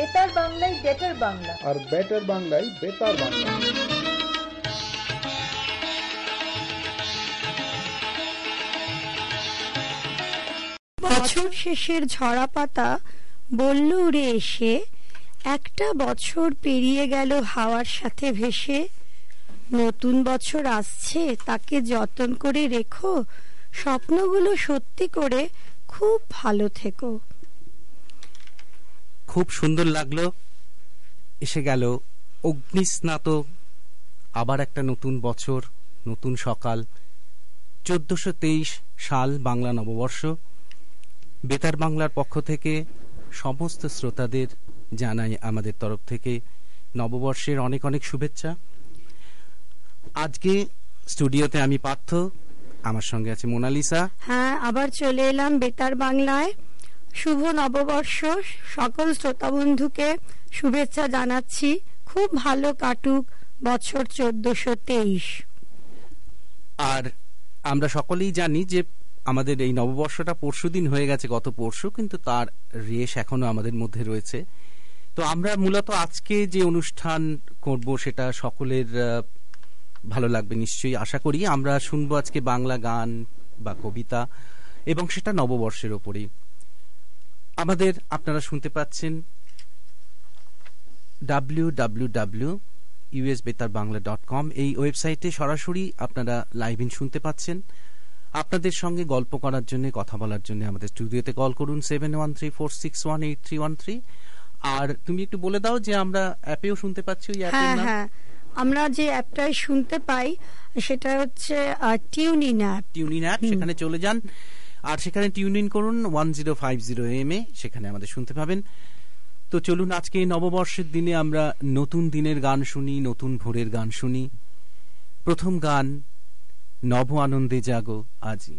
বেতার বাংলায় বেটার বাংলা, আর বেটার বাংলায় বেতার বাংলা। বছর শেষের ঝরা পাতা বলল উড়ে এসে, একটা বছর পেরিয়ে গেল হাওয়ার সাথে ভেসে। নতুন বছর আসছে, তাকে যতন করে রেখো, স্বপ্নগুলো সত্যি করে খুব ভালো থেকো। খুব সুন্দর লাগলো। এসে গেল অগ্নিস্নাত আবার একটা নতুন বছর, নতুন সকাল, 1423 সাল, বাংলা নববর্ষ। বেতার বাংলার পক্ষ থেকে সমস্ত শ্রোতাদের জানাই আমাদের তরফ থেকে নববর্ষের অনেক অনেক শুভেচ্ছা। আজকে স্টুডিওতে আমি পার্থ, আমার সঙ্গে আছে মোনালিসা। হ্যাঁ, আবার চলে এলাম বেতার বাংলায়। শুভ নববর্ষ, সকল শ্রোতা বন্ধুকে শুভেচ্ছা জানাচ্ছি। খুব ভালো কাটুক বছর 1423। আর আমরা সকলেই জানি যে আমাদের এই নববর্ষটা পরশুদিন হয়ে গেছে, গত পরশু, কিন্তু তার রেশ এখনো আমাদের মধ্যে রয়েছে। তো আমরা মূলত আজকে যে অনুষ্ঠান করব সেটা সকলের ভালো লাগবে নিশ্চয়ই, আশা করি। আমরা শুনবো আজকে বাংলা গান বা কবিতা, এবং সেটা নববর্ষের ওপরেই। আপনারা শুনতে পাচ্ছেন www.usbetarbangla.com এই ওয়েবসাইটে সরাসরি আপনারা লাইভ ইন শুনতে পাচ্ছেন। আপনাদের সঙ্গে গল্প করার জন্য, কথা বলার জন্য আমাদের স্টুডিওতে কল করুন 7134618313। আর তুমি একটু বলে দাও যে আমরা অ্যাপেও শুনতে পাচ্ছি। ওই অ্যাপের নাম? হ্যাঁ, আমরা যে অ্যাপটাই শুনতে পাই সেটা হচ্ছে টিউনিন অ্যাপ। টিউনিন অ্যাপ, সেখানে চলে যান আর সেখানে টিউন ইন করুন 1050 AM এ, সেখানে আমাদের শুনতে পাবেন। তো চলুন আজকে নববর্ষের দিনে আমরা নতুন দিনের গান শুনি, নতুন ভোরের গান শুনি। প্রথম গান, নব আনন্দে জাগো আজি।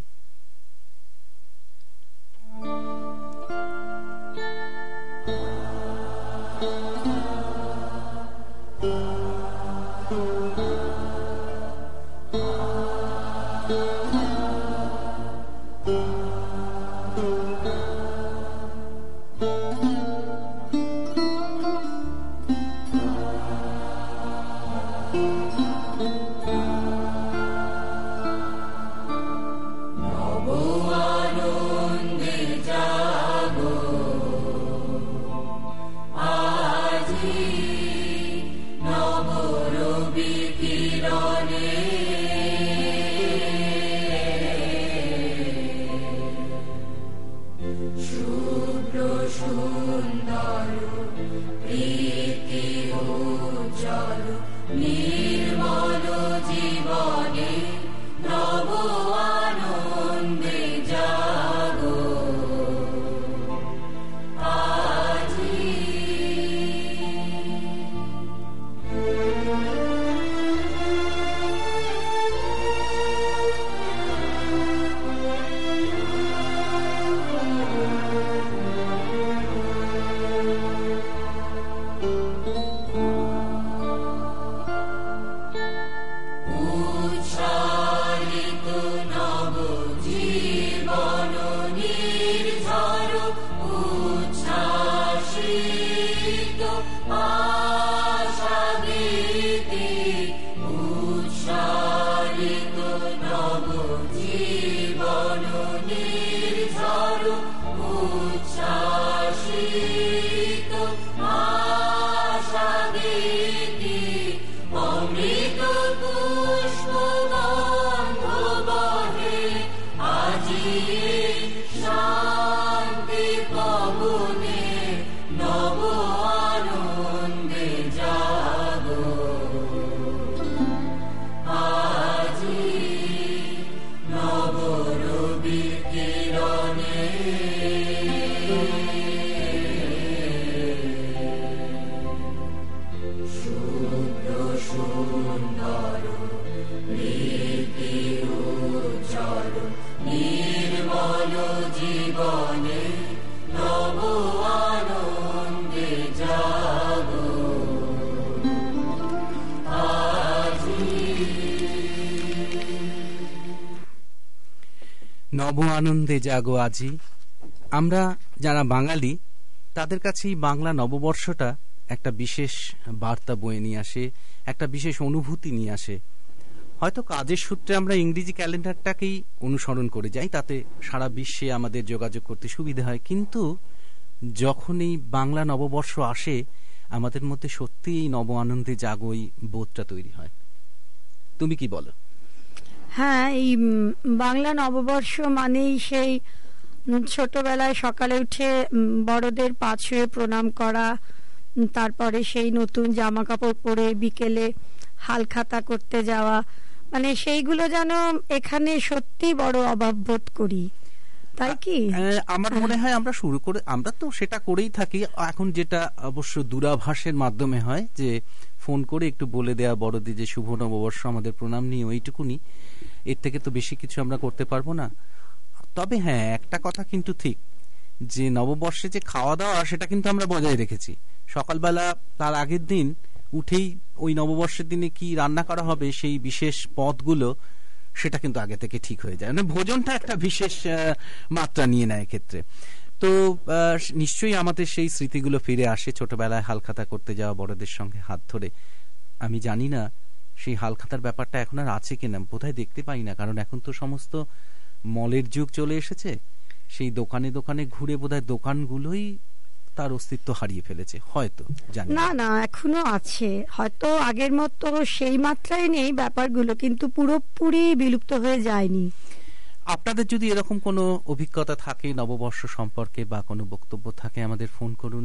নব আনন্দে জাগো আজি। আমরা যারা বাঙালি তাদের কাছে এই বাংলা নববর্ষটা একটা বিশেষ বার্তা বয়ে নিয়ে আসে, একটা বিশেষ অনুভূতি নিয়ে আসে। হয়তো কাজের সূত্রে আমরা ইংরেজি ক্যালেন্ডারটাকেই অনুসরণ করে যাই, তাতে সারা বিশ্বে আমাদের যোগাযোগ করতে সুবিধা হয়, কিন্তু যখন এই বাংলা নববর্ষ আসে আমাদের মধ্যে সত্যি এই নব আনন্দে জাগই বোধটা তৈরি হয়। তুমি কি বলো? হ্যাঁ, এই বাংলা নববর্ষ মানেই সেই ছোটবেলায় সকালে উঠে বড়দের পা ছুঁয়ে প্রণাম করা, তারপরে সেই নতুন জামা কাপড় পরে বিকেলে হালখাতা করতে যাওয়া, মানে সেইগুলো যেন এখানে সত্যি বড় অভাব বোধ করি, তাই কি? আমার মনে হয় আমরা তো সেটা করেই থাকি। এখন যেটা অবশ্য দূরাভাষের মাধ্যমে হয়, যে ফোন করে একটু বলে দেয়া বড়দের যে শুভ নববর্ষ, আমাদের প্রণাম নিয়ে, ওইটুকুনি, এর থেকে তো বেশি কিছু আমরা করতে পারবো না। তবে হ্যাঁ, একটা কথা কিন্তু ঠিক, যে নববর্ষে যে খাওয়া দাওয়া সেটা কিন্তু আমরা বজায় রেখেছি। সকালবেলা তার আগের দিন উঠেই ওই নববর্ষের দিনে কি রান্না করা হবে সেই বিশেষ পদগুলো সেটা কিন্তু আগে থেকে ঠিক হয়ে যায়, মানে ভোজনটা একটা বিশেষ মাত্রা নিয়ে নেয় ক্ষেত্রে। তো নিশ্চয়ই আমাদের সেই স্মৃতিগুলো ফিরে আসে, ছোটবেলায় হালখাতা করতে যাওয়া বড়দের সঙ্গে হাত ধরে। আমি জানি না সেই হালখাতার ব্যাপারটা এখন আর আছে কিনা, বোধহয় দেখতে পাই না, কারণ এখন তো সমস্ত মলের যুগ চলে এসেছে। সেই দোকানে দোকানে ঘুরে বোধহয় দোকানগুলোই তার অস্তিত্ব হারিয়ে ফেলেছে, হয়তো জানি না। না, এখনো আছে, হয়তো আগের মতো সেই মাত্রায় নেই ব্যাপারগুলো, কিন্তু পুরোপুরি বিলুপ্ত হয়ে যায়নি। আপনাদের যদি এরকম কোনো অভিজ্ঞতা থাকে নববর্ষ সম্পর্কে বা কোনো বক্তব্য থাকে, আমাদের ফোন করুন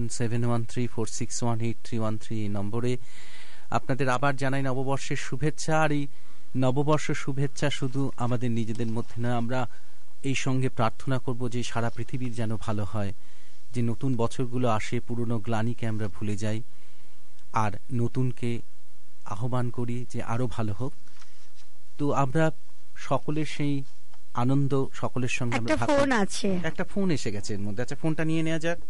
7134618313 এই নম্বরে। আপনাদের আবার জানাই নববর্ষের শুভেচ্ছা। আর এই নববর্ষ শুভেচ্ছা শুধু আমাদের নিজেদের মধ্যে না, আমরা এই সঙ্গে প্রার্থনা করব যে সারা পৃথিবীর যেন ভালো হয়, যে নতুন বছরগুলো আসে, পুরনো গ্লানিকে আমরা ভুলে যাই, আর নতুনকে আহ্বান করি যে আরো ভালো হোক। তো আমরা সকলের সেই আনন্দ সকলের সঙ্গে একটা ফোন আছে, একটা ফোন এসে গেছে এর মধ্যে। আচ্ছা, ফোনটা নিয়ে নেওয়া যাক।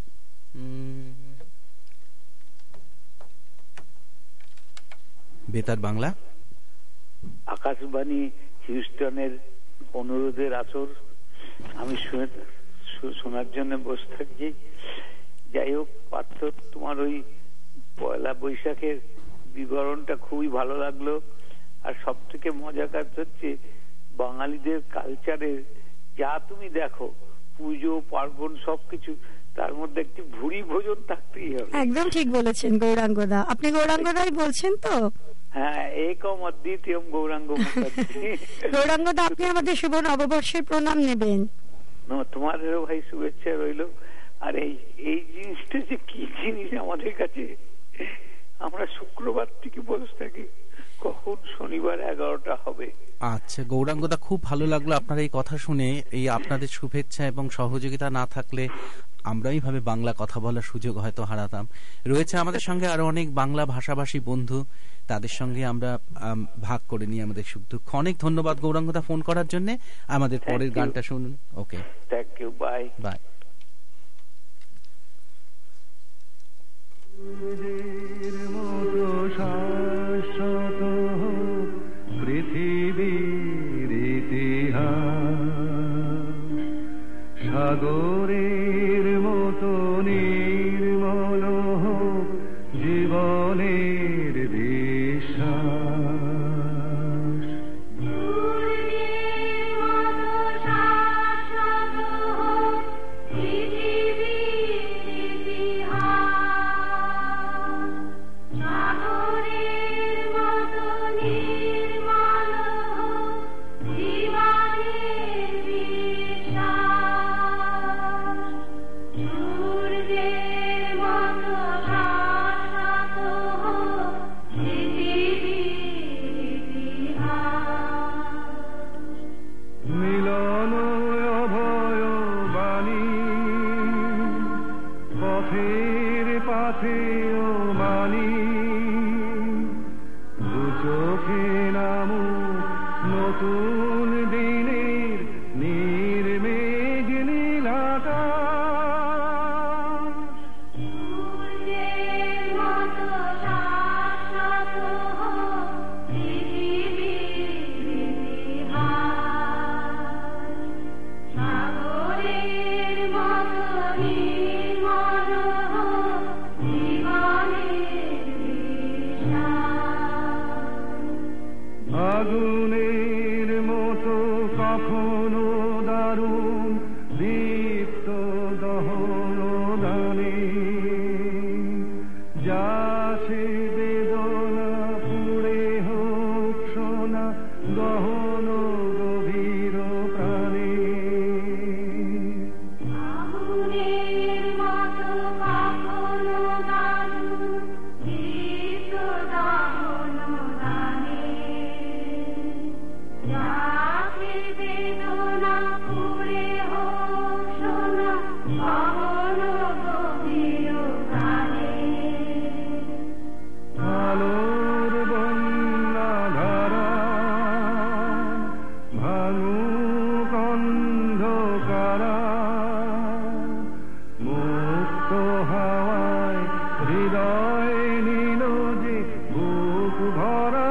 বেতার বাংলা, আকাশবাণী হিউস্টনের অনুরোধের আসর আমি শোনার জন্য বসে থাকছি। যাই হোক পার্থ, তোমার ওই পয়লা বৈশাখের বিবরণটা খুবই ভালো লাগলো। আর সব থেকে মজার কাজ হচ্ছে বাঙালিদের কালচারের যা তুমি দেখো, পুজো পার্বণ সবকিছু, তার মধ্যে একটি ভুরি ভোজন থাকতেই হবে। একদম ঠিক বলেছেন গৌরাঙ্গদা। আপনি গৌরাঙ্গদাই বলছেন তো? হ্যাঁ, একম অদ্বিতীয়ম গৌরাঙ্গ মুখার্জী। গৌরাঙ্গদা, আপনি আমাদের শুভ নববর্ষের প্রণাম নেবেন। তোমাদেরও ভাই শুভেচ্ছা রইল। আর এই জিনিসটা যে কি জিনিস আমাদের কাছে, আমরা শুক্রবার থেকে বসে থাকি কখন শনিবার 11টা হবে। আচ্ছা গৌরাঙ্গদা, খুব ভালো লাগলো আপনার এই কথা শুনে। এই আপনাদের শুভেচ্ছা এবং সহযোগিতা না থাকলে আমরা এইভাবে বাংলা কথা বলার সুযোগ হয়তো হারাতাম। রয়েছে আমাদের সঙ্গে আরো অনেক বাংলা ভাষাভাষী বন্ধু, তাদের সঙ্গে আমরা ভাগ করে নিই আমাদের সুখ দুঃখ। অনেক ধন্যবাদ গৌরাঙ্গদা ফোন করার জন্য। আমাদের পরের গানটা শুনুন। Okay, thank you, bye bye. পৃথিবীর ইতিহাস সাগরের মতো নির্মল জীবনের বিশ্বাস। সাগরের মতো নির্মল আগুনের মতো কখনো দারুণ দীপ্ত দহন দানে যাচ্ছে বেদনা পুড়ে হোক সোনা গহন গভীর প্রাণে আলোর বন্যা ধারা ভাঙুক অন্ধকারা মুক্ত হাওয়ায় হৃদয় নিল যে বুক ভরা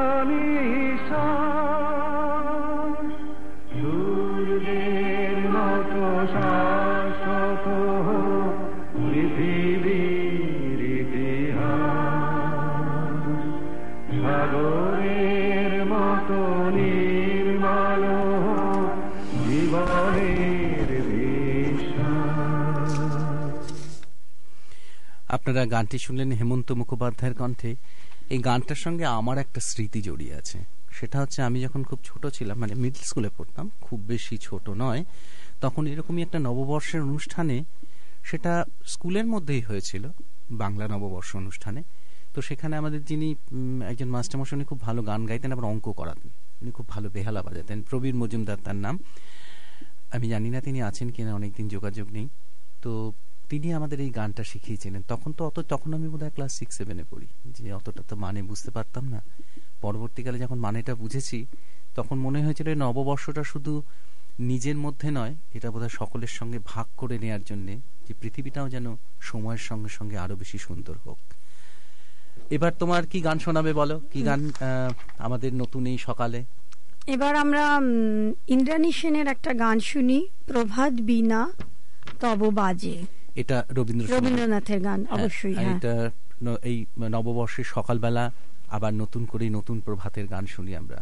নিঃশ্বাস সূর্যের মতো শাশ্বত হোক পৃথিবীর ইতিহাস সাগরের মতো নির্মল হোক জীবনের বিশ্বাস। আপনারা গানটি শুনলেন হেমন্ত মুখোপাধ্যায়ের কণ্ঠে। এই গানটার সঙ্গে আমার একটা স্মৃতি জড়িয়ে আছে। সেটা হচ্ছে আমি যখন খুব ছোট ছিলাম, মানে মিডল স্কুলে পড়তাম, খুব বেশি ছোট নয়, তখন এরকমই একটা নববর্ষের অনুষ্ঠানে, সেটা স্কুলের মধ্যেই হয়েছিল, বাংলা নববর্ষ অনুষ্ঠানে। তো সেখানে আমাদের যিনি একজন মাস্টারমশাই, উনি খুব ভালো গান গাইতেন, আবার অঙ্ক করাতেন, উনি খুব ভালো বেহালা বাজাতেন, প্রবীর মজুমদার তার নাম। আমি জানি না তিনি আছেন কিনা, অনেকদিন যোগাযোগ নেই। তো তিনি আমাদের এই গানটা শিখিয়েছিলেন। তখন আমি বোধহয় ক্লাস 6-7 পড়ি, যে অতটা তো মানে বুঝতে পারতাম না। পরবর্তীকালে যখন মানেটা বুঝেছি, তখন মনে হয়েছিল এই নববর্ষটা শুধু নিজের মধ্যে নয়, এটা বোধহয় সকলের সঙ্গে ভাগ করে নেওয়ার জন্যে, যে পৃথিবীটাও যেন সময়ের সঙ্গে সঙ্গে আরো বেশি সুন্দর হোক। এবার তোমার কি গান শোনাবে বলো? কি গান আমাদের নতুন এই সকালে? এবার আমরা ইন্দ্রাণী সেনের একটা গান শুনি, প্রভাত বীণা তব বাজে। এটা রবীন্দ্রনাথের গান, অবশ্যই। এটা এই নববর্ষের সকালবেলা আবার নতুন করে নতুন প্রভাতের গান শুনি আমরা।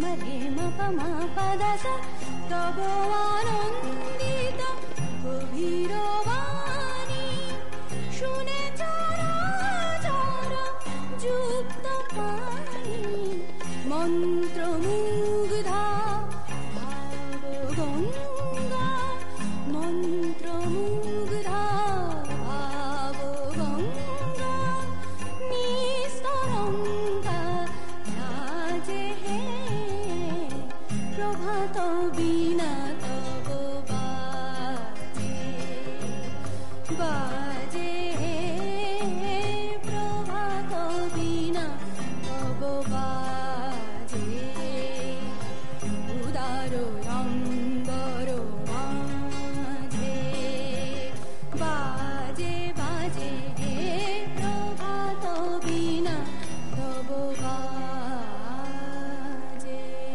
রে মা পা মা পা দা সা তব আনন্দিত গভীর বাণী শুনে চরাচর যুক্ত পানি মন্ত্রমুগ্ধা ভাবগঙ্গা মন্ত্রমুগ্ধা ভাবগঙ্গা নিস্তরঙ্গা রাজে হে প্রভাত বিনা তব বাজে বাজে হে প্রভাত বিনা তব বাজে উদার অম্বর মাঝে বাজে বাজে হে প্রভাত বিনা তব বাজে।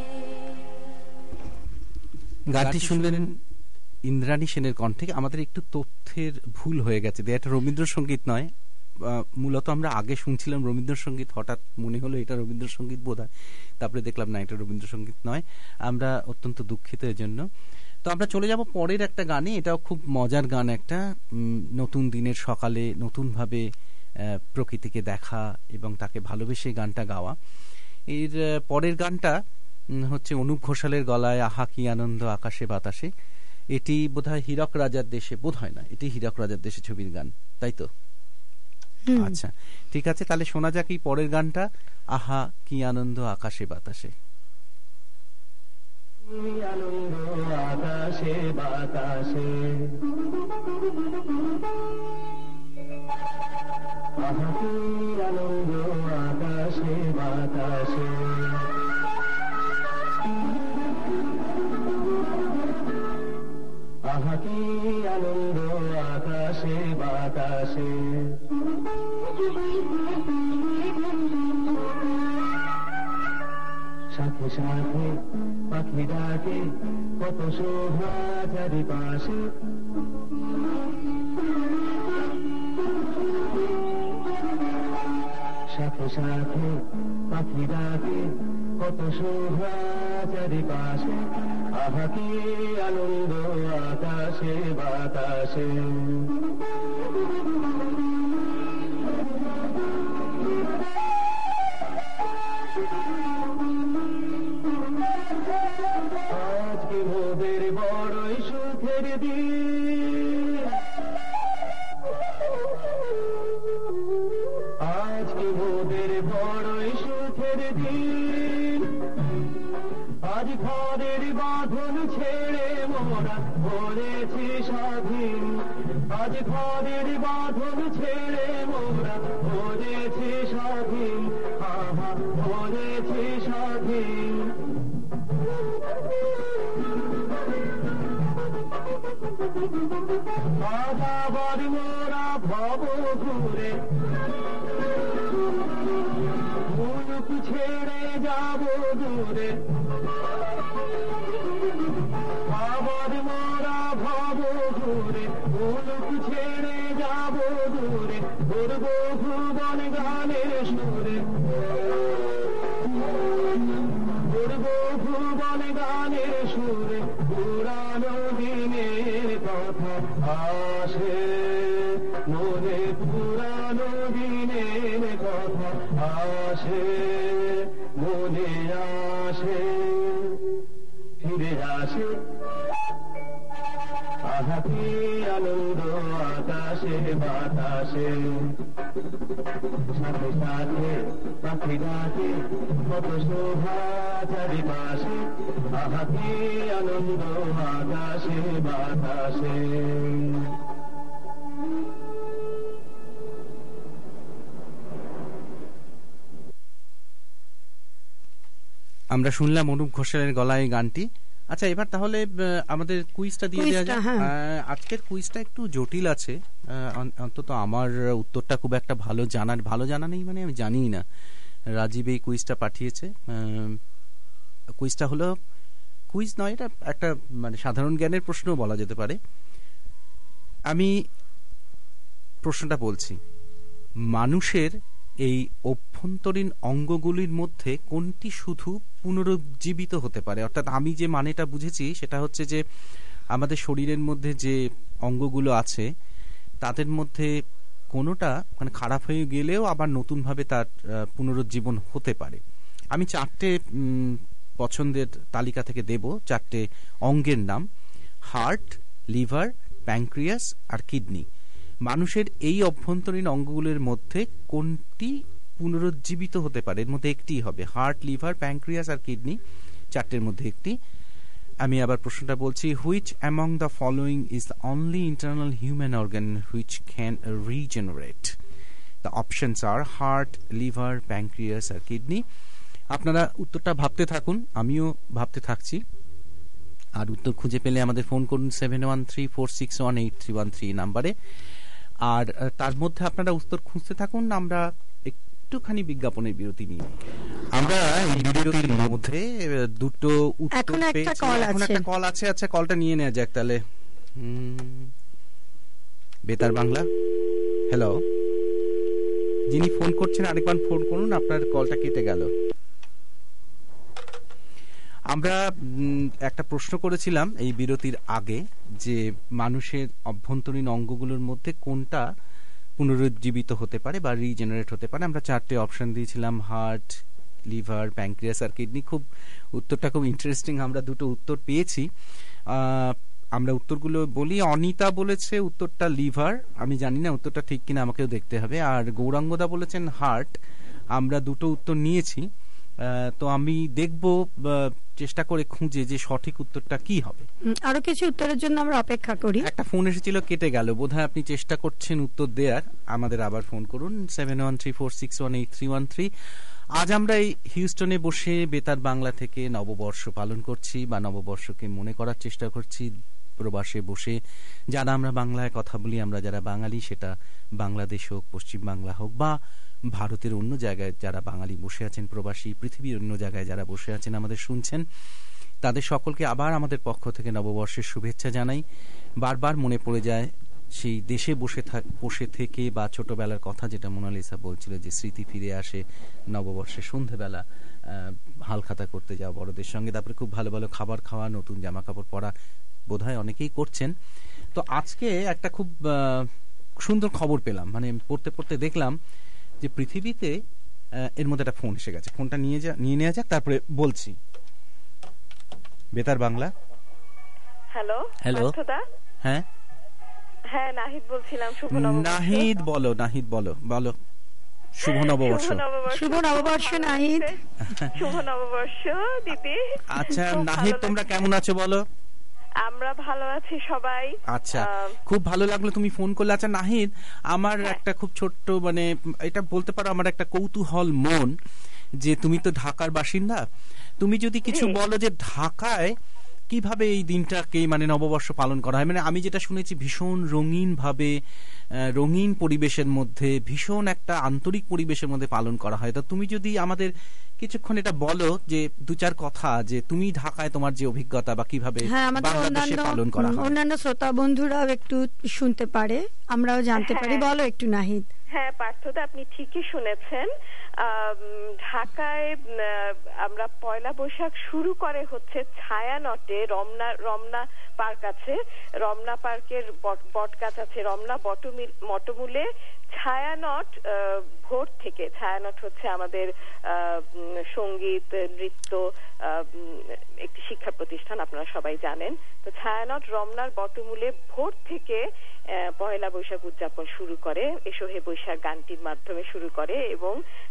গানটি শুনলেন ইন্দ্রাণী সেনের কণ্ঠে। আমাদের একটু তথ্যের ভুল হয়ে গেছে, এটা রবীন্দ্রসঙ্গীত নয়। মূলত আমরা আগে শুনছিলাম রবীন্দ্রসঙ্গীত, হঠাৎ মনে হলো এটা রবীন্দ্রসঙ্গীত বোধহয়, তারপরে দেখলাম না, এটা রবীন্দ্রসঙ্গীত নয়। আমরা অত্যন্ত দুঃখিত এর জন্য। তো আমরা চলে যাব পরের একটা গানে। এটাও খুব মজার গান একটা, নতুন দিনের সকালে নতুনভাবে প্রকৃতিকে দেখা এবং তাকে ভালোবেসে গানটা গাওয়া। এর পরের গানটা হচ্ছে অনুপ ঘোষালের গলায়, আহা কি আনন্দ আকাশে বাতাসে। এটি বোধহয় হীরক রাজার দেশে, বোধহয় না, এটি হীরক রাজার দেশে ছবির গান, তাই তো? আচ্ছা, ঠিক আছে, তাহলে শোনা যাক এই পরের গানটা, আহা কি আনন্দ আকাশে বাতাসে। আনন্দ আকাশে বাতাসে, আহা কি আনন্দ আকাশে বাতাসে, আহা কি আনন্দ আকাশে বাতাসে, সাথে সাথে পাখি ডাকে কত শোভা চারিপাশে, সাথে সাথে পাখি ডাকে কত শোভা চারিপাশে, আহা কি আনন্দ আকাশে বাতাসে, আজকে মোদের বড়ই সুখের দিন, আজকে মোদের বড়ই সুখের দিন, আজ ঘরের বাঁধন ছেড়ে মোরা হয়েছি স্বাধীন, আজ ঘরের বাঁধন ছেড়ে মোরা হয়েছি স্বাধীন, আহা হয়েছি স্বাধীন, আজ আবার মোরা ভব ঘুরে মুলুক ছেড়ে যাব দূরে, আবার মোরা ভব ঘুরে মুলুক ছেড়ে যাব দূরে, করব ভুবন গানের সুরে, করব ভুবন গানের সুরে, পুরানো দিনের কথা আসে মনে, পুরানো দিনের কথা আসে মনে, আসে ফিরে আসে, আহা কি আনন্দ আকাশে বাতাসে, সাথে সাথে পাখি ডাকে কত শোভা চারিপাশে, আহা কি আনন্দ আকাশে বাতাসে। আমরা শুনলাম অনুপ ঘোষালের গলায় গানটি। আচ্ছা, এবার তাহলে আমাদের কুইজটা দিয়ে দেওয়া যায়। আজকের কুইজটা একটু জটিল আছে, অন্তত আমার উত্তরটা খুব একটা ভালো জানা নেই, মানে আমি জানি না। রাজীব এই কুইজটা পাঠিয়েছে। কুইজটা হলো, কুইজ নয়, এটা একটা মানে সাধারণ জ্ঞানের প্রশ্ন বলা যেতে পারে। আমি প্রশ্নটা বলছি, মানুষের এই অভ্যন্তরীণ অঙ্গগুলির মধ্যে কোনটি শুধু পুনরুজ্জীবিত হতে পারে? অর্থাৎ আমি যে মানেটা বুঝেছি সেটা হচ্ছে যে আমাদের শরীরের মধ্যে যে অঙ্গগুলো আছে তাদের মধ্যে কোনোটা মানে খারাপ হয়ে গেলেও আবার নতুনভাবে তার পুনরুজ্জীবন হতে পারে। আমি 4টে পছন্দের তালিকা থেকে দেব 4টে অঙ্গের নাম: হার্ট, লিভার, প্যানক্রিয়াস আর কিডনি। মানুষের এই অভ্যন্তরীণ অঙ্গগুলোর মধ্যে কোনটি পুনরুজ্জীবিত হতে পারে? এর মধ্যে একটি হবে হার্ট, লিভার, প্যানক্রিয়াস আর কিডনি, 4টের মধ্যে একটি। আমি আবার প্রশ্নটা বলছি, which among the following is the only internal human organ which can regenerate? The options are heart, liver, pancreas আর কিডনি। আপনারা উত্তরটা ভাবতে থাকুন, আমিও ভাবতে থাকছি। আর উত্তর খুঁজে পেলে আমাদের ফোন করুন 7134618313 নাম্বারে। আর তার মধ্যে আপনারা উত্তর খুঁজতে থাকুন, আমরা একটুখানি বিজ্ঞাপনের বিরতি নিই। আমরা এই বিরতির মধ্যে দুটো উত্তর পেয়েছি। এখন একটা কল আছে, আচ্ছা কলটা নিয়ে নেওয়া যাক তাহলে। বেতার বাংলা, হ্যালো, যিনি ফোন করছেন আরেকবার ফোন করুন, আপনার কলটা কেটে গেল। আমরা একটা প্রশ্ন করেছিলাম এই বিরতির আগে যে মানুষের অভ্যন্তরীণ অঙ্গগুলোর মধ্যে কোনটা পুনরুজ্জীবিত হতে পারে বা রিজেনারেট হতে পারে। আমরা 4টে অপশন দিয়েছিলাম, হার্ট, লিভার, প্যানক্রিয়াস আর কিডনি। খুব উত্তরটা খুব ইন্টারেস্টিং, আমরা দুটো উত্তর পেয়েছি। আমরা উত্তরগুলো বলি। অনিতা বলেছে উত্তরটা লিভার, আমি জানি না উত্তরটা ঠিক কিনা, আমাকেও দেখতে হবে। আর গৌরাঙ্গদা বলেছেন হার্ট। আমরা দুটো উত্তর নিয়েছি, তো আমি দেখব চেষ্টা করে খুঁজে যে সঠিক উত্তরটা কি হবে। আরো কিছু উত্তরের জন্য আমরা অপেক্ষা করি। একটা ফোন এসেছিল, কেটে গেল বোধহয়। আপনি চেষ্টা করছেন উত্তর দেওয়ার, আমাদের আবার ফোন করুন 7134618313। আজ আমরা এই হিউস্টনে বসে বেতার বাংলা থেকে নববর্ষ পালন করছি বা নববর্ষকে মনে করার চেষ্টা করছি। প্রবাসে বসে যারা আমরা বাংলায় কথা বলি, আমরা যারা বাঙালি, সেটা বাংলাদেশ হোক, পশ্চিম বাংলা হোক বা ভারতের অন্য জায়গায় যারা বাঙালি বসে আছেন, প্রবাসী পৃথিবীর অন্য জায়গায় যারা বসে আছেন আমাদের শুনছেন, তাদের সকলকে আবার আমাদের পক্ষ থেকে নববর্ষের শুভেচ্ছা জানাই। বারবার মনে পড়ে যায় সেই দেশে বসে থেকে বা ছোটবেলার কথা, যেটা মোনালিসা বলছিল যে স্মৃতি ফিরে আসে নববর্ষের সন্ধ্যেবেলা হালখাতা করতে যাওয়া বড়দের সঙ্গে, তারপরে খুব ভালো ভালো খাবার খাওয়া, নতুন জামা কাপড় পরা, বোধহয় অনেকেই করছেন। তো আজকে একটা খুব সুন্দর খবর পেলাম, মানে পড়তে পড়তে দেখলাম যে পৃথিবীতে এর মধ্যে একটা ফোন এসে গেছে। ফোনটা নিয়ে নেওয়া যাক, তারপরে বলছি। বেতার বাংলা, হ্যালো হ্যালো, হ্যাঁ হ্যাঁ, নাহিদ বলছিলাম। শুভ নববর্ষ। নাহিদ বলো, নাহিদ বলো বলো। শুভ নববর্ষ। শুভ নববর্ষ নাহিদ। শুভ নববর্ষ দিদি। আচ্ছা নাহিদ, তোমরা কেমন আছো বলো? আমরা ভালো আছি সবাই। আচ্ছা, খুব ভালো লাগলো তুমি ফোন করলে। আচ্ছা নাহিদ, আমার একটা খুব ছোট্ট, মানে এটা বলতে পারো আমার একটা কৌতূহল মন, যে তুমি তো ঢাকার বাসিন্দা, তুমি যদি কিছু বলো যে ঢাকায় কিভাবে এই দিনটাকে মানে নববর্ষ পালন করা হয়। মানে আমি যেটা শুনেছি ভীষণ রঙিন ভাবে, রঙিন পরিবেশের মধ্যে, ভীষণ একটা আন্তরিক পরিবেশের মধ্যে পালন করা হয়। তো তুমি যদি আমাদের কিছুক্ষণ এটা বলো যে 2-4 কথা, যে তুমি ঢাকায় তোমার যে অভিজ্ঞতা বা কিভাবে বাংলাদেশে পালন করা হয়। অন্যান্য শ্রোতা বন্ধুরাও একটু শুনতে পারে, আমরাও জানতে পারি। বলো একটু নাহিদ। হ্যাঁ পার্থদা, আপনি ঠিকই শুনেছেন। ঢাকায় আমরা পয়লা বৈশাখ শুরু করে হচ্ছে ছায়ানটে, রমনা পার্ক আছে, রমনা পার্কের বট গাছ আছে, রমনা মটমূলে ছায়ানট ভোর থেকে। ছায়ানট হচ্ছে আমাদের সঙ্গীত নৃত্য একটি শিক্ষা প্রতিষ্ঠান, আপনারা সবাই জানেন। তো ছায়ানট রমনার বটমূলে ভোর থেকে পয়লা বৈশাখ উদযাপন শুরু করে, এসো হে বৈশাখ গানটির মাধ্যমে শুরু করে, এবং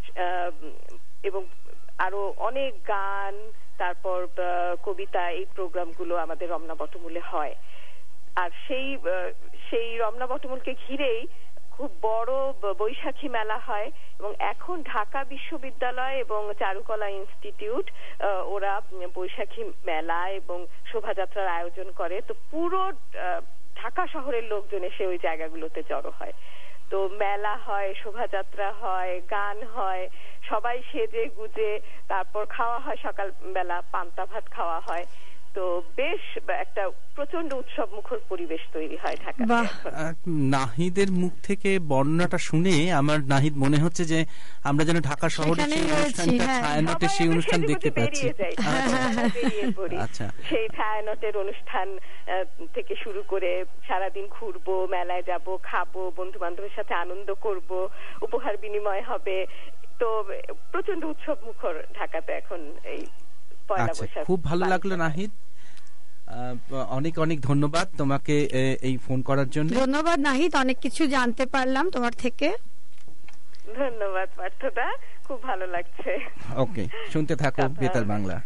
আরো অনেক গান, তারপর কবিতা, এই প্রোগ্রামগুলো আমাদের রমনা বটমূলে হয়। আর সেই রমনা বটমূলকে ঘিরেই খুব বড় বৈশাখী মেলা হয়। এবং এখন ঢাকা বিশ্ববিদ্যালয় এবং চারুকলা ইনস্টিটিউট ওরা বৈশাখী মেলা এবং শোভাযাত্রার আয়োজন করে। তো পুরো ঢাকা শহরের লোকজন এসে ওই জায়গাগুলোতে জড়ো হয়। তো মেলা হয়, শোভাযাত্রা হয়, গান হয়, সবাই সেজে গুজে, তারপর খাওয়া হয়, সকাল বেলা পান্তা ভাত খাওয়া হয়। তো বেশ একটা প্রচন্ড উৎসব মুখর পরিবেশ তৈরি হয় ঢাকাতে বাহ। এখন। নাহিদের মুখ থেকে বর্ণনাটা শুনে আমার নাহিদ মনে হচ্ছে যে আমরা যেন ঢাকা শহরে সেখানেই সেই রয়েছি, অনুষ্ঠানটা হ্যাঁ। ছায়ানটের সেই সবাই অনুষ্ঠান আমরা দেখতে সেজে পাচ্ছি। বেরিয়ে যাই, বেরিয়ে পড়ি। আচ্ছা। সেই ছায়ানটের অনুষ্ঠান থেকে শুরু করে সারাদিন ঘুরবো, মেলায় যাব, খাবো, বন্ধু বান্ধবের সাথে আনন্দ করব, উপহার বিনিময় হবে। তো প্রচন্ড উৎসব মুখর ঢাকাতে এখন এই পয়লা আচ্ছা, বৈশাখ। খুব ভালো লাগলো নাহিদ, অনেক অনেক ধন্যবাদ তোমাকে এই ফোন করার জন্য। ধন্যবাদ নাহিদ, অনেক কিছু জানতে পারলাম তোমার থেকে। ধন্যবাদ পার্থদা, খুব ভালো লাগছে। ওকে, শুনতে থাকো বেতার বাংলা।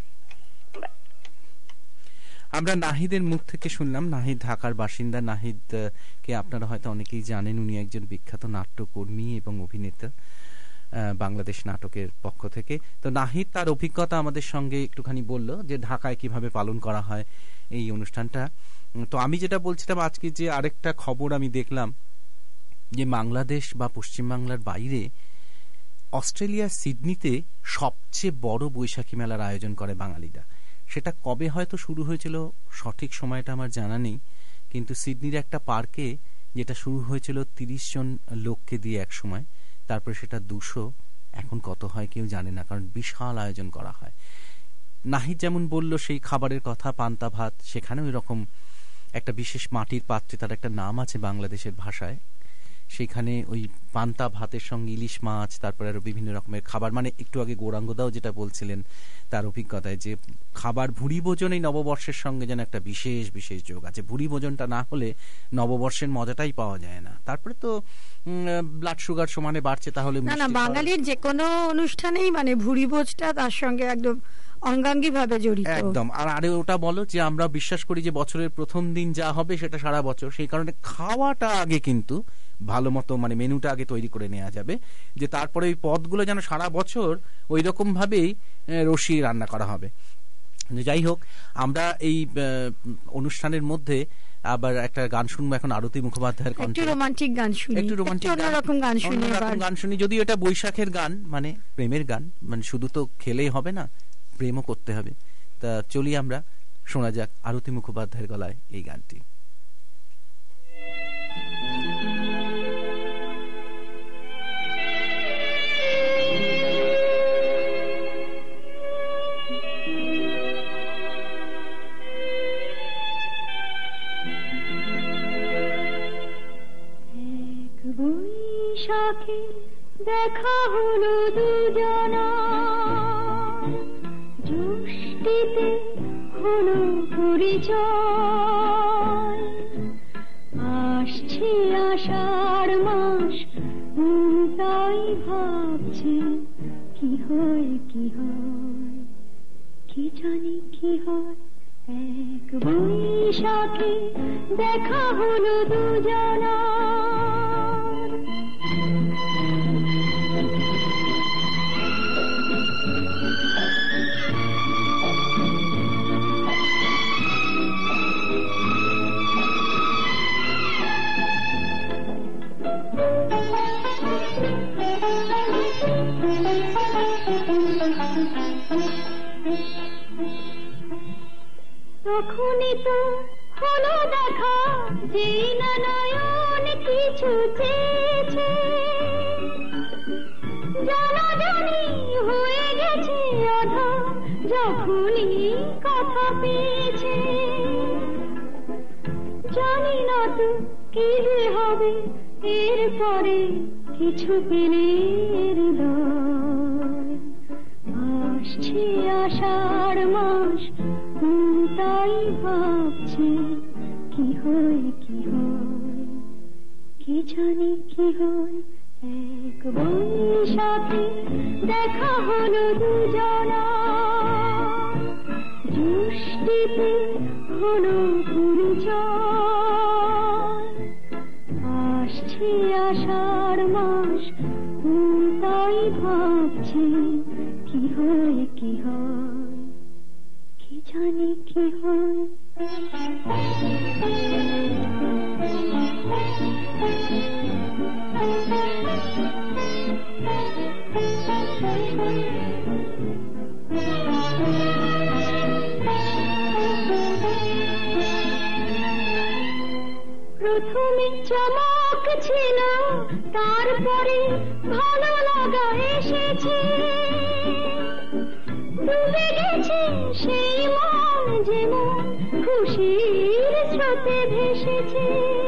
আমরা নাহিদের মুখ থেকে শুনলাম, নাহিদ ঢাকার বাসিন্দা। নাহিদ কে আপনারা হয়তো অনেকেই জানেন, উনি একজন বিখ্যাত নাট্যকর্মী এবং অভিনেতা বাংলাদেশ নাটকের পক্ষ থেকে। তো নাহিদ তার অভিজ্ঞতা আমাদের সঙ্গে একটুখানি বলল যে ঢাকায় কিভাবে পালন করা হয় এই অনুষ্ঠানটা। তো আমি যেটা বলছিলাম, আজকে যে আরেকটা খবর আমি দেখলাম যে বাংলাদেশ বা পশ্চিমবাংলার বাইরে অস্ট্রেলিয়ার সিডনিতে সবচেয়ে বড় বৈশাখী মেলার আয়োজন করে বাঙালিরা। সেটা কবে হয়তো শুরু হয়েছিল সঠিক সময়টা আমার জানা নেই, কিন্তু সিডনির একটা পার্কে যেটা শুরু হয়েছিল 30 জন লোককে দিয়ে এক সময়, তারপরে সেটা 200, এখন কত হয় কেউ জানে না, কারণ বিশাল আয়োজন করা হয়। নাহিদ যেমন বলল সেই খাবারের কথা, পান্তা ভাত, সেখানেও এরকম একটা বিশেষ মাটির পাত্রে, তার একটা নাম আছে বাংলাদেশের ভাষায়, সেখানে ওই পান্তা ভাতের সঙ্গে ইলিশ মাছ, তারপরে আরো বিভিন্ন রকমের খাবার। মানে একটু আগে গৌরাঙ্গদাও যেটা বলছিলেন তার অভিজ্ঞতায়, যে খাবার ভুরি ভোজন এই নববর্ষের সঙ্গে যেন একটা বিশেষ বিশেষ যোগ আছে। ভুরি ভোজনটা না হলে নববর্ষের মজাটাই পাওয়া যায় না। তারপরে তো ব্লাড সুগার সমানে বাড়ছে, তাহলে না, বাঙালির যে কোনো অনুষ্ঠানেই মানে ভুরি ভোজটা তার সঙ্গে একদম অঙ্গাঙ্গী ভাবে জড়িত একদম। আর আরে ওটা বলো যে আমরা বিশ্বাস করি যে বছরের প্রথম দিন যা হবে সেটা সারা বছর, সেই কারণে খাওয়াটা আগে কিন্তু ভালো মতো, মানে মেনুটা আগে তৈরি করে নেওয়া যাবে, যে তারপরে ওই পদগুলো যেন সারা বছর ওই রকম ভাবেই রসিয়ে রান্না করা হবে। যাই হোক, আমরা এই অনুষ্ঠানের মধ্যে আবার একটা গান শুনবো এখন, আরতি মুখোপাধ্যায়ের কণ্ঠে। একটু রোমান্টিক গান শুনি, একটু রোমান্টিক অন্যরকম গান শুনি, গান শুনি। যদিও এটা বৈশাখের গান, মানে প্রেমের গান, মানে শুধু তো খেলেই হবে না, প্রেমও করতে হবে। তা চলি আমরা, শোনা যাক আরতি মুখোপাধ্যায়ের গলায় এই গানটি। বৈশাখে দেখা হলো দুজনা, জ্যৈষ্ঠীতে হলো পরিচয়, আসছে আষাঢ় মাস, তাই ভাবছি কি হয় কি হয়, কি জানি কি হয়। এক বৈশাখে দেখা হলো দুজনা, তখনই তো হলো দেখা, যে না নয়ন কিছু চেয়েছে, জানাজানি হয়ে গেছে আধা, যখনই কথা পেয়েছে। জানি না তো কি যে হবে এরপরে, কিছু পেলে হৃদয়। আসছে আষাঢ় মাস, তাই ভাবছি কি হয় কি হয়, কি জানি কি হয়। এক বৈশাখে দেখা হলো দুজনা, জ্যৈষ্ঠীতে হলো পরিচয়, আসছে আষাঢ় মাস, তাই ভাবছি কি হয় কি হয়, কি জানি কি হয়। চমক ছিল, তারপরে ভালো লাগা এসেছে। ডুবে গেছে সেই মন যেমন খুশির স্রোতে ভেসেছে।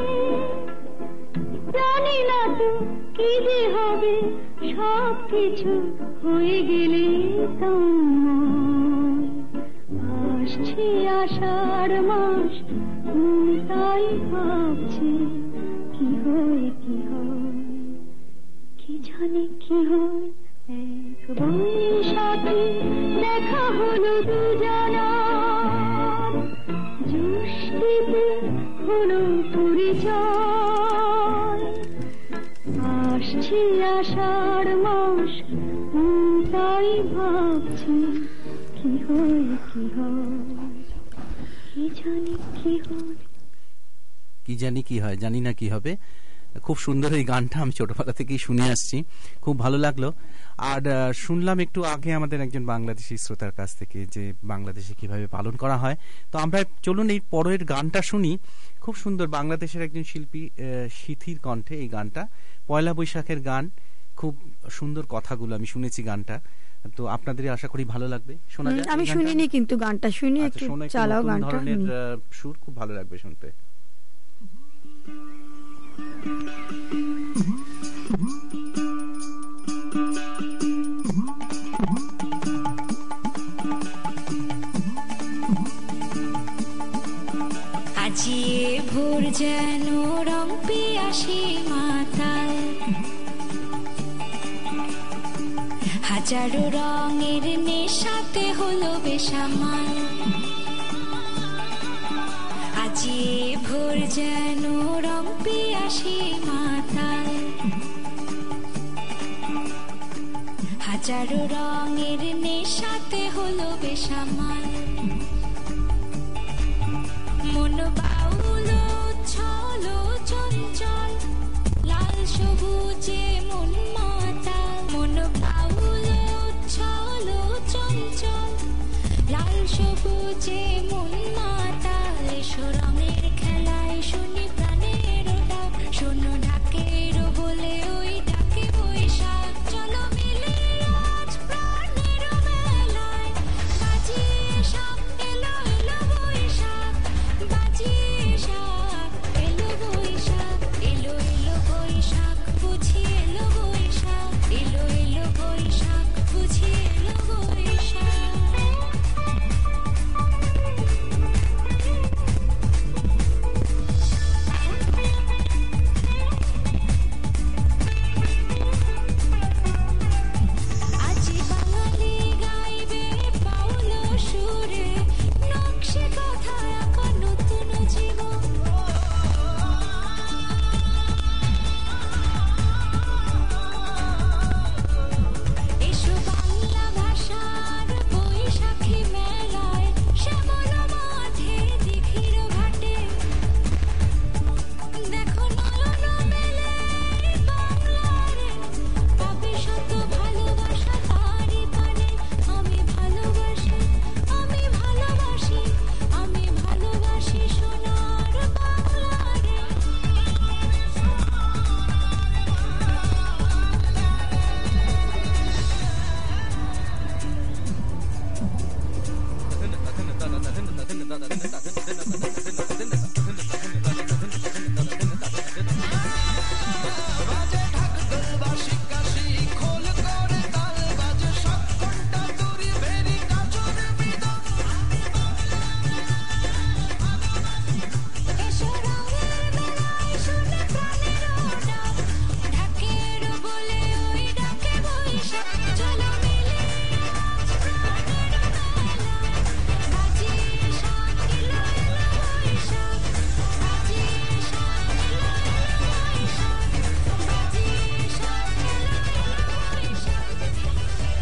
জানি না তো কি যে হবে, সব কিছু হয়ে গেলে তোমার। আসছে আষাঢ় মাস, তাই ভাবছি কি হয় কি হয়, কি জানি কি হয়। এক বৈশাখী দেখা হলো দুজনার, জ্যৈষ্ঠীতে হলো পরিচয়। আসছে আষাঢ় মাস, তাই ভাবছি কি হয় কি হয়, কি জানি কি হয়। কি জানি কি হয়, জানি না কি হবে। খুব সুন্দর এই গানটা, আমি ছোটবেলা থেকেই শুনে আসছি, খুব ভালো লাগলো। আর শুনলাম একটু আগে আমাদের একজন বাংলাদেশি শ্রোতার কাছ থেকে যে বাংলাদেশে কিভাবে পালন করা হয়। তো আমরা চলুন এই পরের গানটা শুনি। খুব সুন্দর, বাংলাদেশের একজন শিল্পী সিথির কণ্ঠে এই গানটা, পয়লা বৈশাখের গান। খুব সুন্দর কথাগুলো আমি শুনেছি গানটা, তো আপনাদের আশা করি ভালো লাগবে। শোনা যায়? আমি শুনিনি, কিন্তু গানটা শুনি, একটু চালাও গানটা। সুর খুব ভালো লাগবে শুনতে। আজিয়ে ভোর যেন রং পিয়াসী মাতাল, হাজারো রঙের নেশাতে হলো বেসামাল। আজিয়ে ভোর যেন রং পিয়াসী মাতাল, হাজারো রঙের নেশাতে হলো বেসামাল। মন বাউল ছল চঞ্চল, লাল সবুজে মন মাতাল। মন বাউল ছল চঞ্চল, লাল সবুজে মন মাতাল। এসো রঙের খেলায় শুনি প্রাণের ডাক, শোনো ঢাকের বলে ওই ডাকে বৈশাখ। চলো মিলে আজ প্রাণের মেলায়, বাজিয়ে শাক এলো এলো বৈশাখ, বাজিয়ে শাক এলো বৈশাখ। এলো এলো বৈশাখ বুঝি এলো বৈশাখ, এলো এলো বৈশাখ বুঝি এলো বৈশাখ। আজি বাঙালি গাইবে বাউল সুরে, নকশে কথায় আঁকা নতুন জীবন। এসো বাংলা ভাষার বৈশাখী মেলায়, শ্যামল মাঠে দিঘির ঘাটে। দেখো নয়ন মেলে বাংলারে, পাবে শত ভালোবাসা তারি পানে। আমি ভালোবাসি, আমি ভালোবাসি, আমি ভালোবাসি সোনার বাংলারে। এসো রঙের মেলায় শুনে প্রাণের ডাক, ঢাকের বলে ওই ডাকে বৈশাখ। চলো মিলে আজ প্রাণের মেলায়, বাজিয়ে শাক এলো এলো বৈশাখ, বাজিয়ে শাক এলো এলো বৈশাখ, বাজিয়ে শাক এলো এলো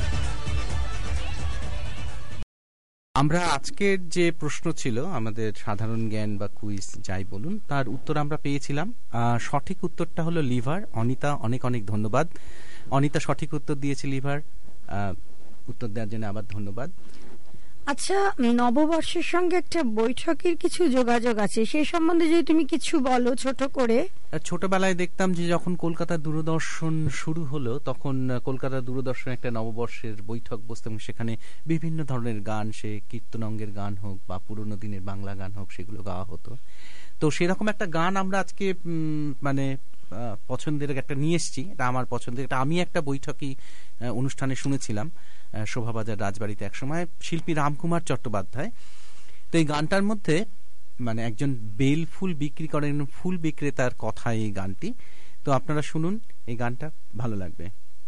বৈশাখ। আমরা আজকের যে প্রশ্ন ছিল আমাদের সাধারণ জ্ঞান বা কুইজ যাই বলুন, তার উত্তর আমরা পেয়েছিলাম। সঠিক উত্তরটা হলো লিভার। অনিতা, অনেক অনেক ধন্যবাদ। অনিতা সঠিক উত্তর দিয়েছে লিভার। উত্তর দেওয়ার জন্য আবার ধন্যবাদ। আচ্ছা, নববর্ষের সঙ্গে একটা বৈঠকের কিছু যোগাযোগ আছে, সেই সম্বন্ধে যদি তুমি কিছু বলো ছোট করে। ছোটবেলায় দেখতাম যে যখন কলকাতা দূরদর্শন শুরু হলো তখন কলকাতা দূরদর্শন একটা নববর্ষের বৈঠক বসতাম, সেখানে বিভিন্ন ধরনের গান, সে কীর্তনঙ্গের গান হোক বা পুরোনো দিনের বাংলা গান হোক, সেগুলো গাওয়া হতো। তো সেরকম একটা গান আমরা আজকে মানে পছন্দের একটা নিয়ে এসছি, এটা আমার পছন্দের। এটা আমি একটা বৈঠকি অনুষ্ঠানে শুনেছিলাম শোভাবাজার রাজবাড়িতে একসময়, শিল্পী রামকুমার চট্টোপাধ্যায়। তো এই গানটার মধ্যে মানে একজন বেল ফুল বিক্রি করেন, ফুল বিক্রেতার কথা এই গানটি। তো আপনারা শুনুন, এই গানটা ভালো লাগবে।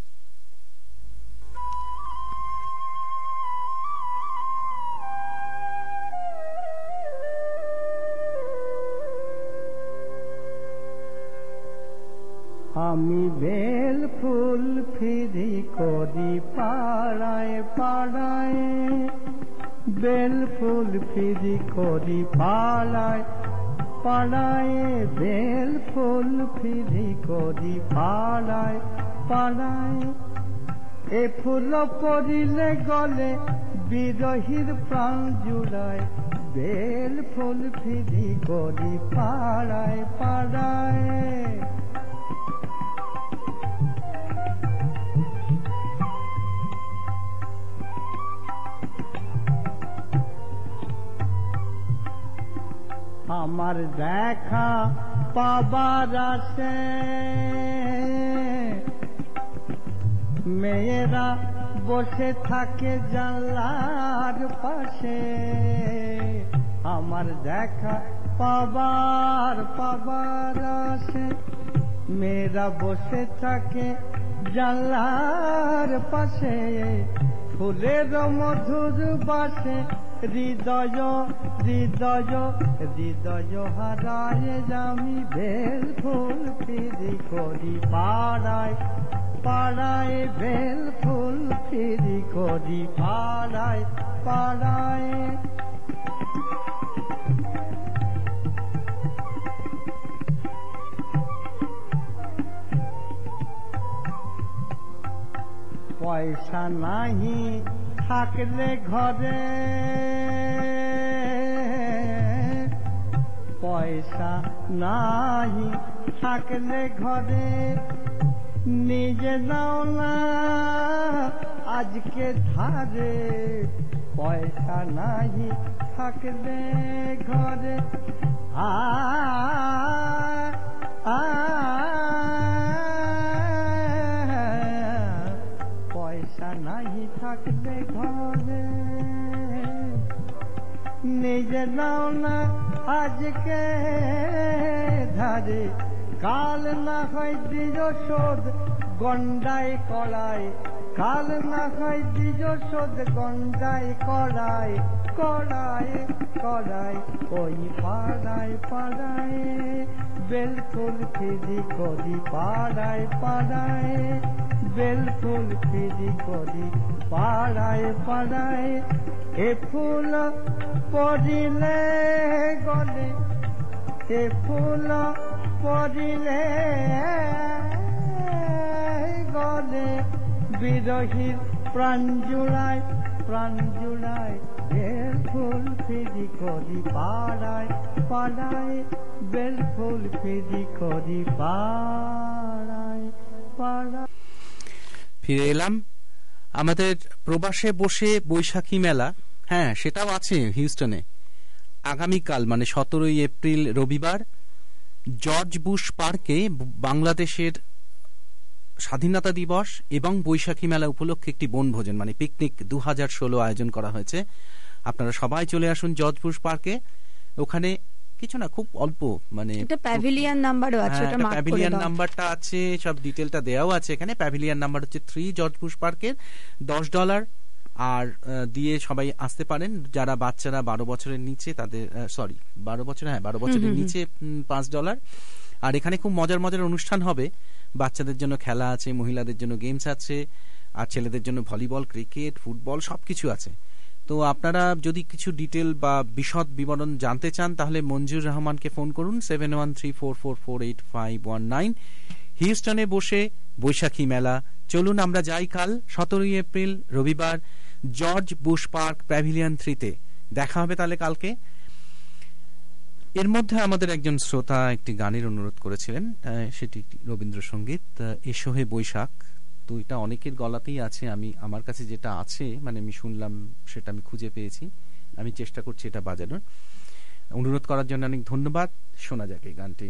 আমি বেল ফুল ফিরি করি পাড়ায় পাড়ায়, বেল ফুল ফিরি করি পাড়ায় পাড়ায়, বেল ফুল ফিরি করি পাড়ায় পাড়ায়। এ ফুল পড়িলে গলে বিরহীর প্রাণ জুড়ায়, বেল ফুল ফিরি করি পাড়ায় পাড়ায়। আমার দেখা পাবার আসে মেয়েরা বসে থাকে জানলার পাশে, আমার দেখা পাবার আসে মেয়েরা বসে থাকে জানলার পাশে, ফুলের মধুর বাসে হৃদয় হৃদয় হৃদয় হারায়, আমি বেল ফুল ফিরি করি পাড়ায় পাড়ায়, বেল ফুল ফিরি করি পাড়ায় পাড়ায়। পয়সা নাহি থাকলে ঘরে, পয়সা নাহি থাকলে ঘরে, নিজে দাও না আজকে ধারে, পয়সা নাহি থাকলে ঘরে, পয়সা নাহি থাকলে ঘরে, নিজে দাও না আজকে ধারে, কাল না হয় দিজ শোধ গন্ডায় কড়াই, কাল না হয় দিজ শোধ গন্ডায় কড়াই কড়াই কড়াই, ওই পাড়ায় পাড়ায় বেল ফুল ফিরি করি পাড়ায় পাড়ায়, বেল ফুল ফিরি করি পাড়ায় পাড়ায়। এ ফুল পড়িলে গলে, এ ফুল পড়িলে গলে বিরহীর প্রাণ জুড়ায় প্রাণ জুড়ায়, বেল ফুল ফিরি করি পাড়ায় পাড়ায়, বেল ফুল ফিরি করি পাড়ায় পাড়ায়। ফিরে এলাম আমাদের প্রবাসে বসে বৈশাখী মেলা। হ্যাঁ, সেটাও আছে হিউস্টনে আগামীকাল মানে 17 এপ্রিল রবিবার জর্জ বুশ পার্কে বাংলাদেশের স্বাধীনতা দিবস এবং বৈশাখী মেলা উপলক্ষে একটি বনভোজন মানে পিকনিক 2016 আয়োজন করা হয়েছে। আপনারা সবাই চলে আসুন জর্জ বুশ পার্কে। ওখানে কিছু না, খুব অল্প, মানে একটা প্যাভিলিয়ন নাম্বারও আছে, ওটা মার্ক করে দাও। প্যাভিলিয়ন নাম্বারটা আছে, সব ডিটেলটা দেওয়াও আছে এখানে। প্যাভিলিয়ন নাম্বার হচ্ছে 3 জর্জ বুশ পার্কের, $10 আর দিয়ে সবাই আসতে পারেন। যারা বাচ্চারা 12 বছরের নিচে তাদের 12 বছর, হ্যাঁ 12 বছরের নিচে $5। আর এখানে খুব মজার মজার অনুষ্ঠান হবে। বাচ্চাদের জন্য খেলা আছে, মহিলাদের জন্য গেমস আছে, আর ছেলেদের জন্য ভলিবল, ক্রিকেট, ফুটবল সবকিছু আছে। তো আপনারা যদি কিছু ডিটেল বা বিশদ বিবরণ জানতে চান তাহলে মঞ্জুর রহমানকে ফোন করুন 7134448519। হিউস্টনে বসে বৈশাখী মেলা। চলুন আমরা যাই কাল 17 এপ্রিল রবিবার জর্জ বুশ পার্ক প্যাভিলিয়ন 3-তে। দেখা হবে তাহলে কালকে। এর মধ্যে আমাদের একজন শ্রোতা একটি গানের অনুরোধ করেছিলেন, সেটি রবীন্দ্রসঙ্গীত, এসো হে বৈশাখ। তো এটা অনেকের গলাতেই আছে, আমার কাছে যেটা আছে মানে আমি শুনলাম সেটা আমি খুঁজে পেয়েছি, আমি চেষ্টা করছি এটা বাজানোর। অনুরোধ করার জন্য অনেক ধন্যবাদ। শোনা যাক এই গানটি।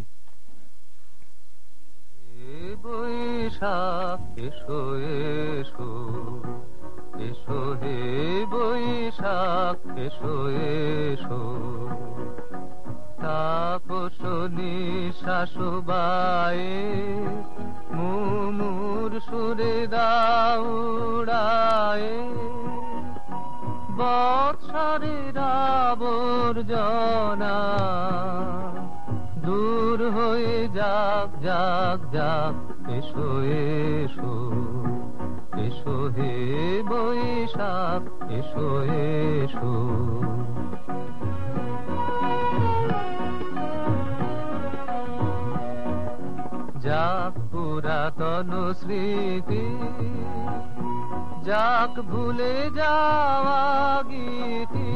বৈশাখ এসো এসো, এসো হে বৈশাখ এসো এসো, তাপসনী শাশুবায়ে মুমুর সুরে দাউড়ায়ে, বৎসরের আবর্জনা দূর হয়ে যাক যাক যাক, এসো এসো, এসো হে বৈশাখ এসো এসো। যাক পুরাতন স্মৃতি, যাক ভুলে যাওয়া গীতি,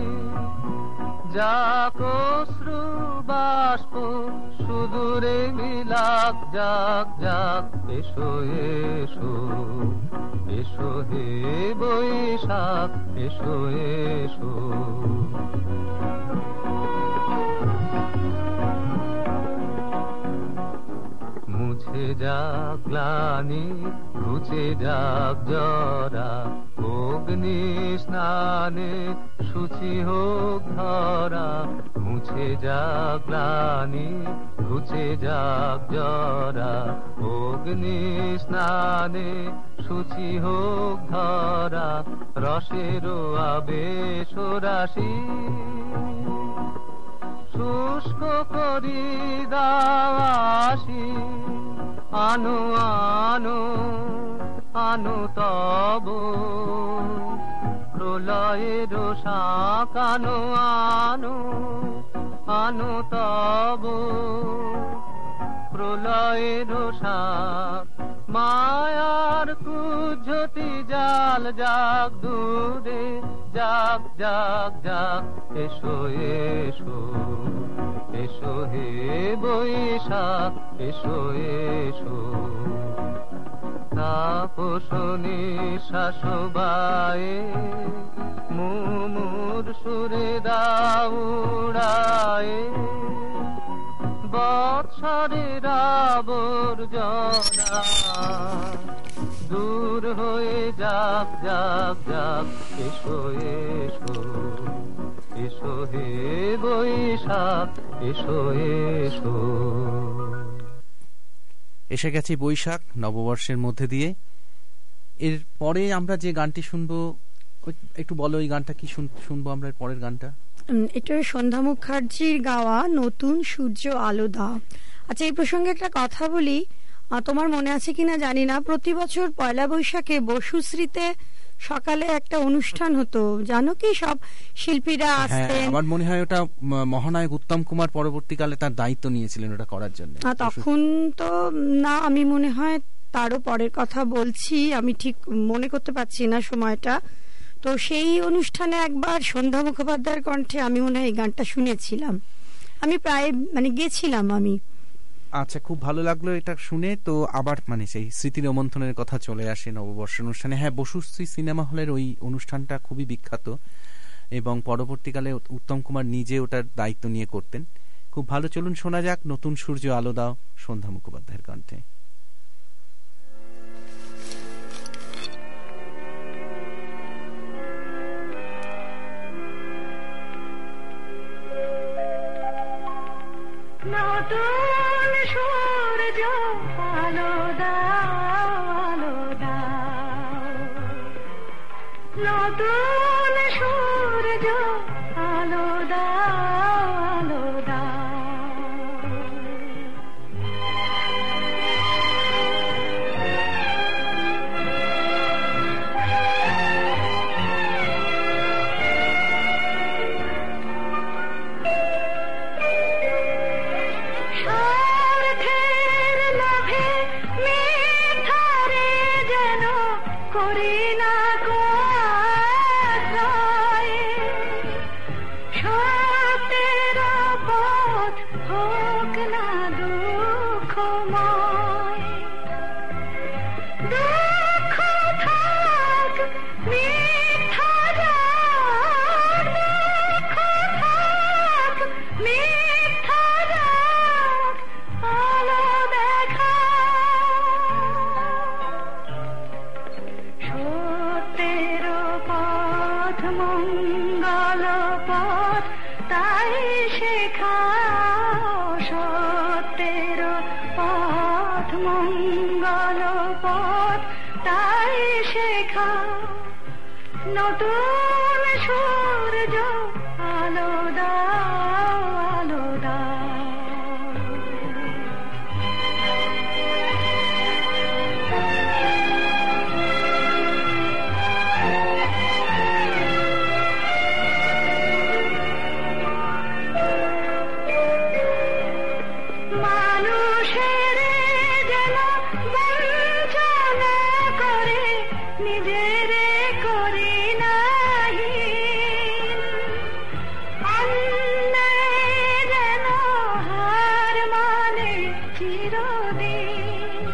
যাক অশ্রু বাষ্প সুদূরে মিলাক যাক যাক, এসো এসো, এসো হে বৈশাখ এসো এসো। মুছে যাক গ্লানি, ঘুচে যাক জরা, অগ্নি স্নানে শুচি হোক ধরা। মুছে যাক গ্লানি, ঘুচে যাক জরা, অগ্নি স্নানে শুচি হোক ধরা। রসের আবেশ রাশি শুষ্ক করি দাওয়াসি, আনো আনো আনো তব প্রলয়ের শাক, আনো আনো আনো তব প্রলয়ের শাক। মায়ার কুজ্জটি জাল যাক দূরে, যাক যাক যাক, এসো এসো, এসো হে বৈশাখ এসো এসো। তাপসনী শাশুবায়ে মুমুর সুরে দাউড়ায়ে, বৎসরের আবর্জনা দূর হয়ে যাক যাক যাক, এসো এসো, এসো হে বৈশাখ এসো এসো। এসে গেছে বৈশাখ নববর্ষের মধ্যে দিয়ে। এর পরে আমরা যে গানটি শুনবো, একটু বলো এই গানটা কি শুনবো আমরা পরের গানটা? এটা সন্ধ্যা মুখার্জির গাওয়া নতুন সূর্য আলো দাও। আচ্ছা, এই প্রসঙ্গে একটা কথা বলি, তোমার মনে আছে কিনা জানি না, প্রতি বছর পয়লা বৈশাখে বসুশ্রীতে সকালে একটা অনুষ্ঠান হতো, জানো কি? সব শিল্পীরা আসতেন। আমার মনে হয় ওটা মহানায়ক উত্তম কুমার পরবর্তীকালে তার দায়িত্ব নিয়েছিলেন ওটা করার জন্য। তখন তো না, আমি মনে হয় তারও পরের কথা বলছি, আমি ঠিক মনে করতে পারছি না সময়টা। তো সেই অনুষ্ঠানে একবার সন্ধ্যা মুখোপাধ্যায়ের কণ্ঠে আমি মনে হয় এই গানটা শুনেছিলাম, আমি প্রায় গেছিলাম আমি। আচ্ছা, খুব ভালো লাগলো এটা শুনে। তো আবার সেই স্মৃতি রোমন্থনের কথা চলে আসে নববর্ষ অনুষ্ঠানে। হ্যাঁ, বসুশ্রী সিনেমা হলের ওই অনুষ্ঠানটা খুবই বিখ্যাত এবং পরবর্তীকালে উত্তম কুমার নিজে ওটার দায়িত্ব নিয়ে করতেন। খুব ভালো, চলুন শোনা যাক নতুন সূর্য আলো দাও সন্ধ্যা মুখোপাধ্যায়ের কণ্ঠে। নতুন সূর্য আলো দাও, নতুন সূর্য আলো দাও, করি না হোক না দুঃখময়, দুঃখ থাক মিথ্যা যাক, দুঃখ থাক মিথ্যা যাক, আলো দেখা সত্যের পথ মঙ্গল পথ তাই শেখাও, সত্যের পথ মঙ্গল পথ তাই শেখাও, নতুন সূর্য আলো দাও, আলো দাও। মানুষের যেন বঞ্চনা করে নিজের করি নাহি, অন্যায় যেন হার মানে চিরদিন,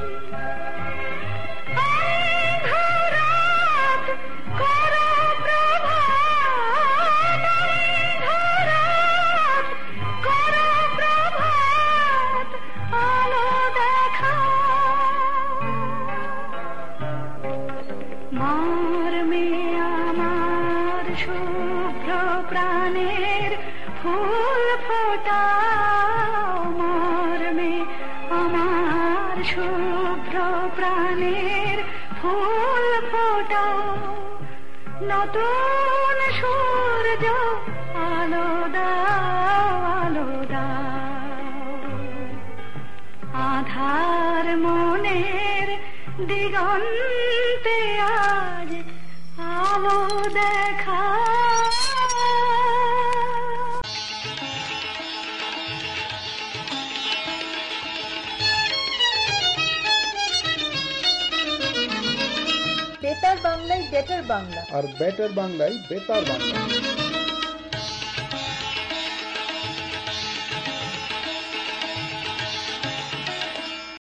অন্ধরাত করো প্রভাত, অন্ধরাত করো প্রভাত, আলো দেখাও, মর্মে আমার শুভ্র প্রাণের ফুল ফোটাও, মর্মে আমার শুভ্র প্রাণের ফুল ফোটাও, নতুন সূর্য আলো দাও, আলো দাও, আধার মনের দিগন্তে আজ আলো দেখা। বেতার বাংলায় বেটার বাংলা। আর বেটার বাংলায় বেতার বাংলা।